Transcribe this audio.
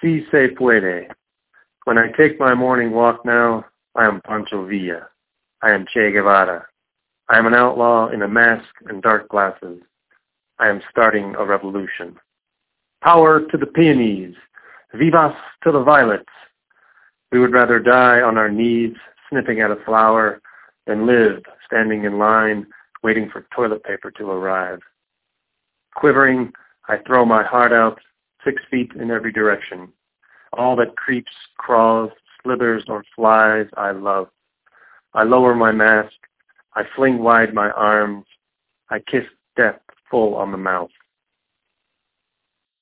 Si se puede. When I take my morning walk now, I am Pancho Villa. I am Che Guevara. I am an outlaw in a mask and dark glasses. I am starting a revolution. Power to the peonies! Vivas to the violets! We would rather die on our knees, snipping at a flower, than live standing in line, waiting for toilet paper to arrive. Quivering, I throw my heart out, 6 feet in every direction. All that creeps, crawls, slithers, or flies, I love. I lower my mask. I fling wide my arms. I kiss death full on the mouth.